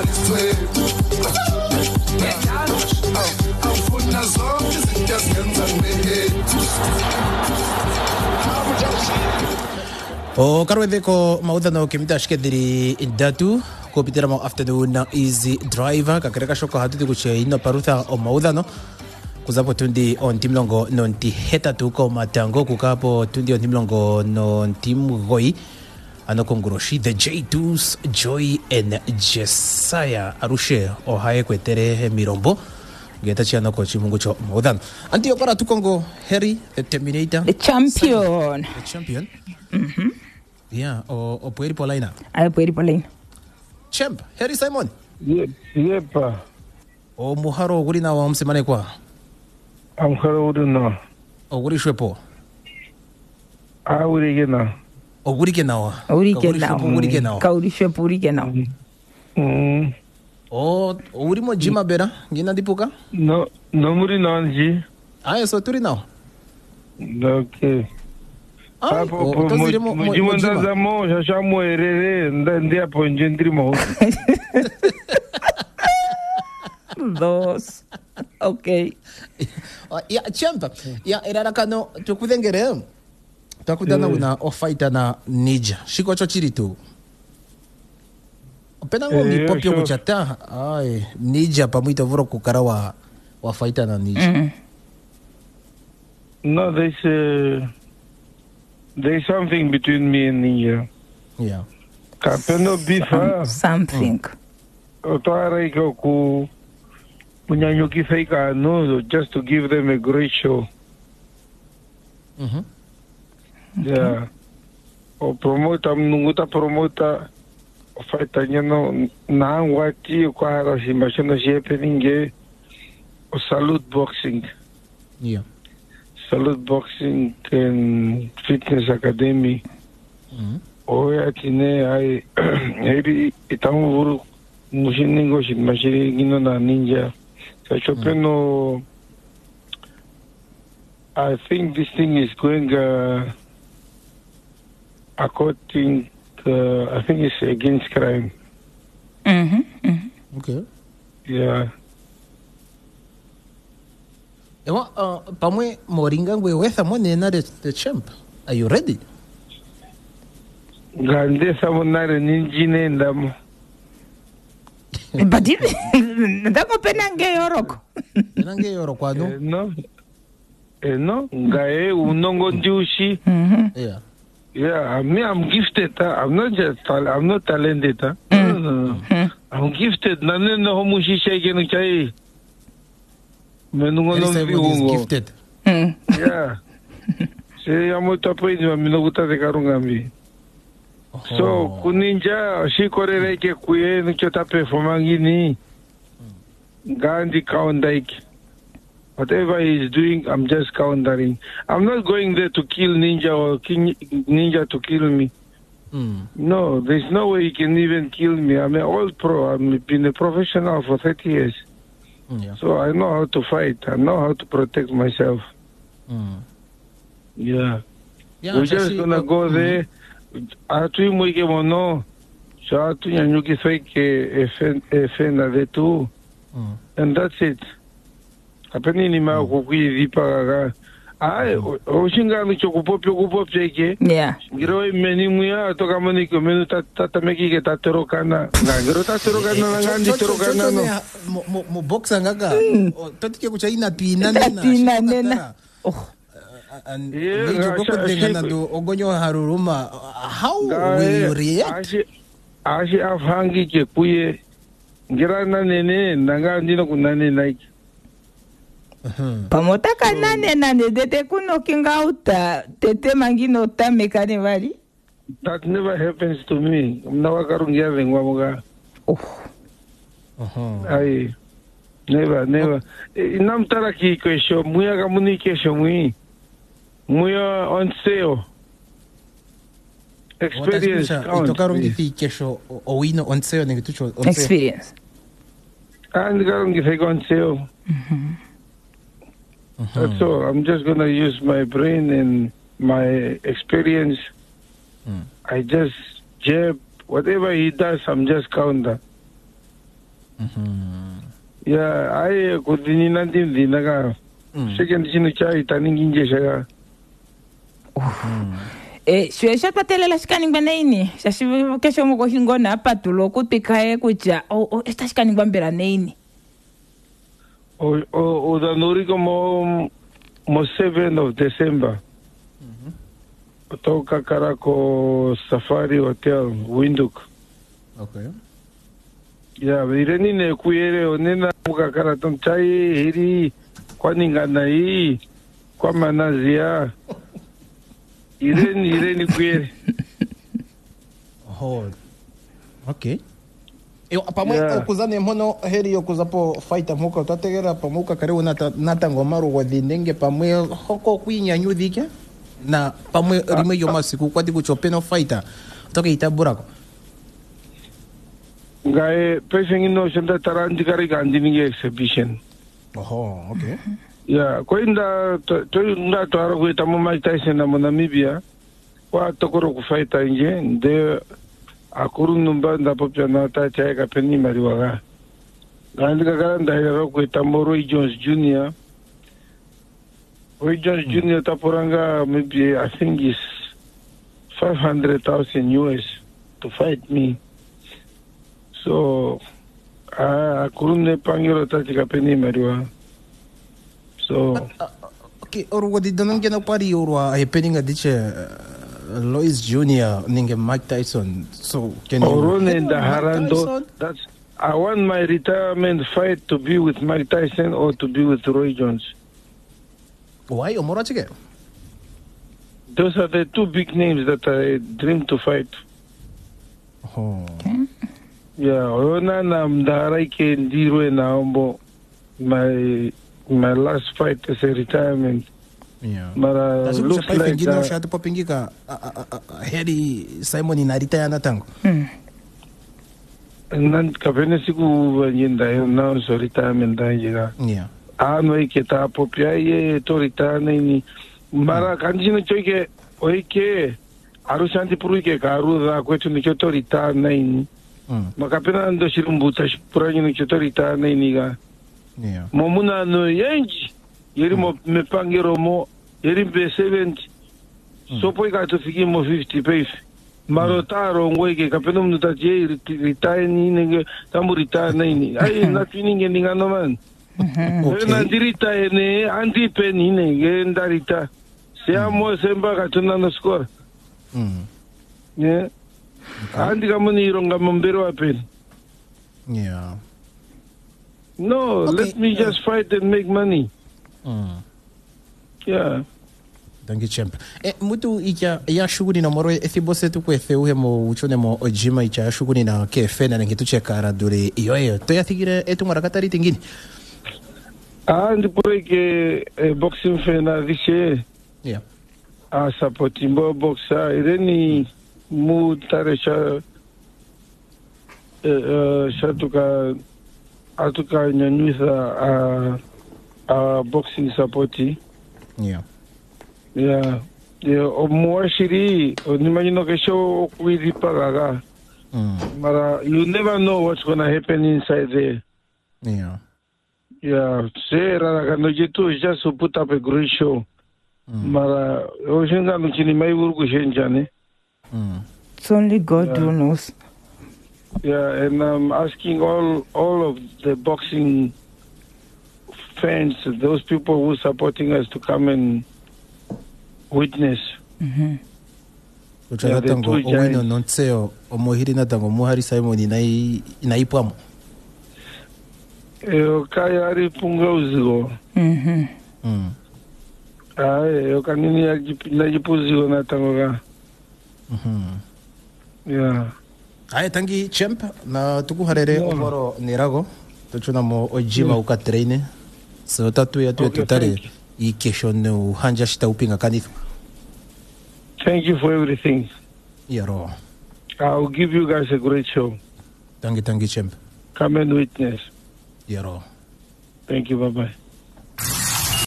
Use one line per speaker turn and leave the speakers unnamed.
O karwetheko maudhano kimita shkediri indatu kupitira mau afternoon na easy driver kakereka shoko hatuti kuche ino parutha o maudhano kuzapo tundi on timlongo non ti heta tuko matango kukapo tundi on timlongo non timgoi ano konguroshi the J2s Joy and Jesiah arushe o hae kwetere mirombo geta chiano ko chimungu cho maudhano antio para tukongo Harry the Terminator
the champion
the champion yeah o pueri polaina
ay pueri polaina
champ Harry Simon
yepa
o muharo guri na wa msemane kwa
amkharo uduna
o guri shwepo
uri gena
o guri kenawa
kauri shwepo uri kenawa
o uri mo jima bera ngina dipuka
no muri nanji
ay so turi now
okay Papo mujimanda zamo shashamu erere ndia ponje ndrimo
dos okay
ya champa ya erarakano tukudengere takudana una ofaita na Nija shiko cho chiritu pena ngo mi popyo kuchata ai Nija pamuito voro kukara wa faita na Nija
no there's something between me and Nija.
Yeah.
Kapeno bifa.
Something.
Otara iko ku punyanyuki feika no just to give them a great show. Yeah. O promota mnunguta promota ofaita nyano na wati kwa harashi mashana shepe ninge o Salute Boxing.
Yeah.
Salute Boxing and Fitness Academy. Oya tine ai maybe itamu vuru mushiningo shit mashiri gino na Ninja. So chopeno I think this thing is going according I think it's against crime.
Okay.
Yeah.
Ewa, pamwe moringa ngwe wetha mo nena the champ. Are you ready?
Gande samonare ninjine ndamo.
But ndako penange yoroko.
Penange yoroko ano?
No. Ngae unongo juicy.
Yeah.
Yeah, I'm gifted. I'm not talented. I'm gifted. Nane no homushi shake no chai.
Is gifted.
Yeah. Se amo tapo ni minuguta de karungambi. So kuninja shikorere ke kuye no chota performangi ni. Gandhi kaundaik. Whatever he's doing, I'm just countering. I'm not going there to kill Ninja or Ninja to kill me. No, there's no way he can even kill me. I'm an old pro. I've been a professional for 30 years.
Yeah.
So I know how to fight. I know how to protect myself. Yeah. We're just gonna go there. Atu mwike mono. So atu nyanyuki fake efena de tu. And that's it. Apeni ni ma kukuyi vipa ai oshinga micho kupopyo ke.
Yeah.
Ngiro meni muya to kamani ko menu tata meki ke tatero kana. Ngiro tatero kana ngandi tero kana no.
Mo boxa ngaka. Totike kucha ina pina nena.
Oh.
And you go kudengana do ogonyo haruruma. How will you react?
Ashi afhangi ke kuye ngira na nene nanga ndino kunane like
pamotaka nane dete kuno kinga uta tete mangino tamekane vari.
That never happens to me. Mnawa karungia vengwa mga. Ai never. Inam taraki kesho muya kamuni kesho muya on sale. Experience count.
Itokarungi kesho owino on sale ningitucho on sale.
Experience.
And karungi fake on sale. That's all. I'm just going to use my brain and my experience. I just jab. Whatever he does, I'm just counter. Ya, ai kudini nanti dinaga. Second chinu chai taningi njeshaga.
Shwe shapatelela shikaningwa neini shashivokesha moko hingona apatulo kuti kae kuja esta shikaningwa mbera neini
O danori como 7 of December. Toka Karako Safari Hotel, Windhoek.
Okay.
Ya, ireni ne kuyere onena muka karaton chai hiri kwa ningana hii kwa manazia. Ireni kuyere.
Oh. Okay. Pamwe okuzane mhono heri yokuzapo fighter muka utategera pamuka karibu nata ngomaru wadinenge pamwe hoko kwinyanyudhike na pamwe rimwe yo masiku kwati kuchopeno fighter toke itaburako
Ngae pesing ino senda taranti kari gandini exhibition.
Oh, okay.
Ya, ko inda to aro ko itamu Mike Tyson na Namibia. Wa tokoro ku fighter nje de akuru numba nda popya na ta chai ka peni mariwaga. Gandi ka garanda aro ko itamu Roy Jones Jr. Roy Jones Jr. tapuranga maybe I think is 500,000 US to fight me. So, kurune pangiro tatika peni mariwa. So,
okay, oru wadi donon gena pari oru a peninga diche Lois Jr. ninge Mike Tyson. So, can you
Orone in the Harando, that's I want my retirement fight to be with Mike Tyson or to be with Roy Jones.
Why omorachige?
Those are the two big names that I dream to fight.
Oh.
Yeah, ona na mdarai ke ndiro na ombo my last fight is a retirement.
Yeah.
Mara looks like
that. Shatu popingika heri Simon inarita na tango.
Nan kapene siku yenda na so retirement danga.
Yeah.
Ano iketa popia ye to retirement ni mara kanjino choike oike arushanti puruike karu da kwetu ni choto retirement. Makapena ando shirumbuta shipurani ni choto retirement ga.
Yeah.
Momuna no yenji yeri mo me pangero mo yeri be 70 so poi ka to fiki mo 50 pace marotaro ngweke kapeno mnuta je retire ni nge tamu retire ni ai na tuninge ninga no man na dirita ene anti peni nge ndarita siamo semba ka tuna no score yeah andi kamoni ronga mombero apen
yeah.
No, okay. Let me just fight and make money. Yeah.
Thank you, champ. Mutu ya shughuli na moro ethibose tu kwefe uhe mo uchone mo ojima icha shughuli na kefe na ngitu chekara dure iyo to yathigire etu marakatari tingini.
Ndi ke boxing fe na vishe.
Yeah.
Supporting boxa ireni mu taresha shatuka atuka nyanyusa boxing supporti.
Yeah.
Yeah. Yeah, omuashiri onimagino ke show kuiri pagaga. Mara you never know what's gonna happen inside there.
Yeah.
Yeah, sera kano jitu just to put up a great show. Mara oshinga mchini mai urgu shenjane.
It's only God who knows.
Yeah, and I'm asking all of the boxing fans, those people who are supporting us, to come and witness.
Tango owino nonseo omohiri na tango muhari Simon inaipwamo.
Kaya ari punga uzigo. Yo kanini najipuzigo na tango ka. Yeah.
Ai tangi champ na tukuharere omoro nirago tuchuna mo ojima ukatraine so tatu ya tu tutare I kesho no hanja shita upinga kanithu.
Thank you for everything.
Yaro.
I'll give you guys a great show.
Tangi champ.
Come and witness.
Yaro.
Thank you, bye-bye.